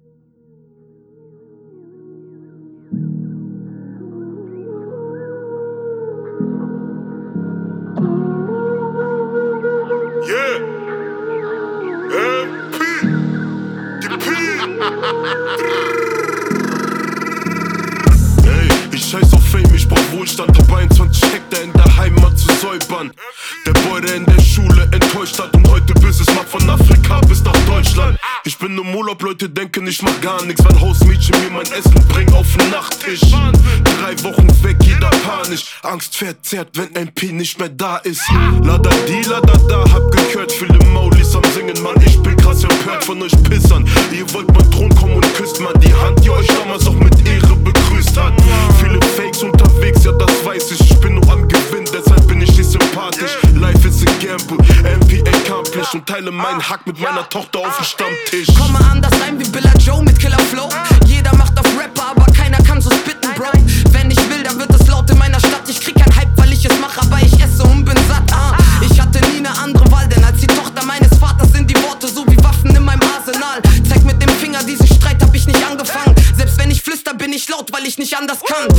Yeah, MP, die P. Ey, ich scheiß auf Fame, ich brauch Wohlstand. Hab 21 Hektar in der Heimat zu säubern. Der Boy, der in der Schule enttäuscht hat und heute Businessman von Afrika bis nach Deutschland. Ich bin im Urlaub, Leute denken, ich mach gar nix, weil Hausmädchen mir mein Essen bringen auf den Nachttisch. 3 Wochen weg, jeder panisch. Angst verzerrt, wenn MP nicht mehr da ist. Lada di, lada da, hab gehört, viele Maulis am Singen, Mann. Ich bin krass empört von euch Pissern. Ihr wollt mein Thron kommen und küsst mal die Hand, die euch damals auch mit Ehre begrüßt hat. Viele Fakes unterwegs, ja das weiß ich. Ich bin nur am Gewinn, deshalb bin ich nicht sympathisch. Life is a gamble, MP accomplished. Und teile meinen Hack mit meiner Tochter auf dem Stammtisch. Komm mal anders rein wie Billa Joe mit Killer Flow. Jeder macht auf Rapper, aber keiner kann so spitten, Bro. Wenn ich will, dann wird es laut in meiner Stadt. Ich krieg kein Hype, weil ich es mache, aber ich esse und bin satt. Ich hatte nie ne andere Wahl, denn als die Tochter meines Vaters sind die Worte so wie Waffen in meinem Arsenal. Zeig mit dem Finger, diesen Streit hab ich nicht angefangen. Selbst wenn ich flüster, bin ich laut, weil ich nicht anders kann.